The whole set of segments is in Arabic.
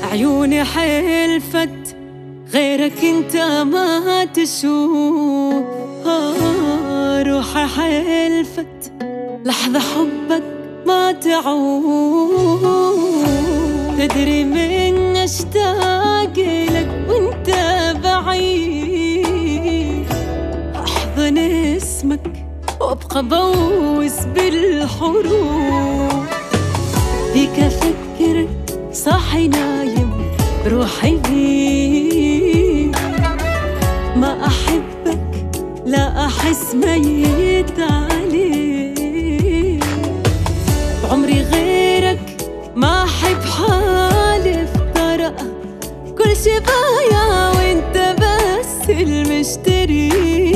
عيوني حلفت غيرك انت ما تشوف، روحي حلفت لحظة حبك ما تعود. تدري من اشتاق لك وانت بعيد، احضن اسمك وابقى بوس بالحروف. فيك افكر صاحي نايم روحي بيك، ما احبك لا احس ميت عليك. بعمري غيرك ما احب حالف ترى، كل شي بايع وانت بس المشتري.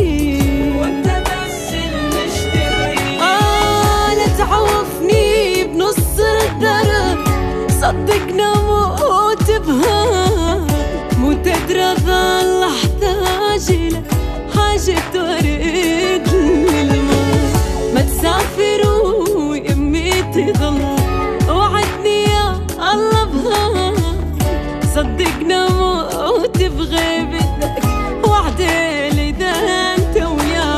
لا تعوفني بنص الدرب، صدقنا موت بهاك، مو تدرى ظل احتاج لك حاجة تورد للماء. ما تسافر ويمي تظل، وعدني يا الله بهاك، صدقنا موت بغيبتك، وعدي ده انت وياك.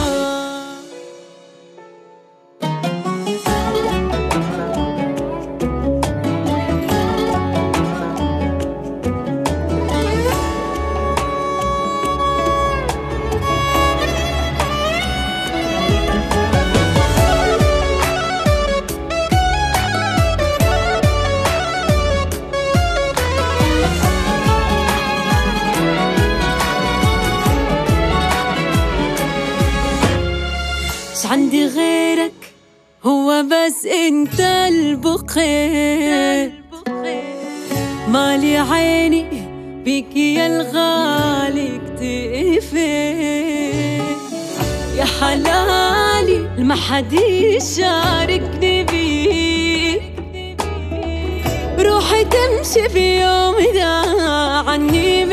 عندي غيرك هو بس انت البخير، مالي عيني بيك يا الغالي اكتفيت. يا حلالي ما حد يشاركني بيك، روحي تمشي في يوم إذا عني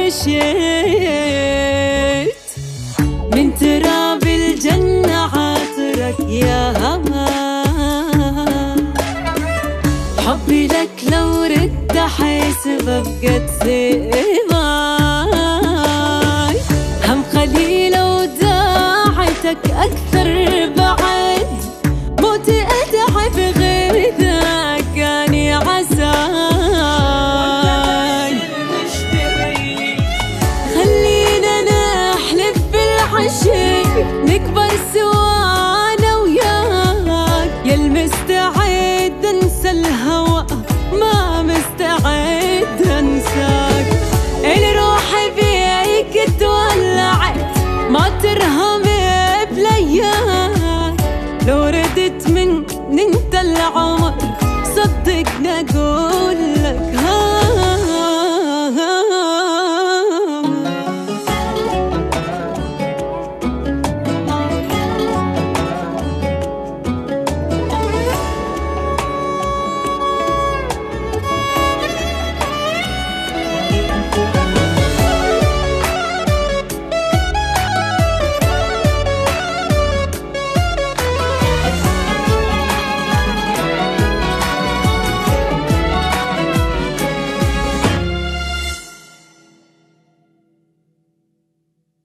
مشيت. من تراب الجنة عطرك يا هوا، حبي لك لو رد حيسبب قد سواي. هم خليل وداعتك أكثر بعد، موتي أتعب غير ذا كان عساي. خلينا نحلف بالعشق نكبر سوا أنا وياك، يا المستعد انسى الهوى ما مستعد انساك. الروح بيك تولعت ما ترهم بلياك، لو ردت من انت العمر صدقني اقول لك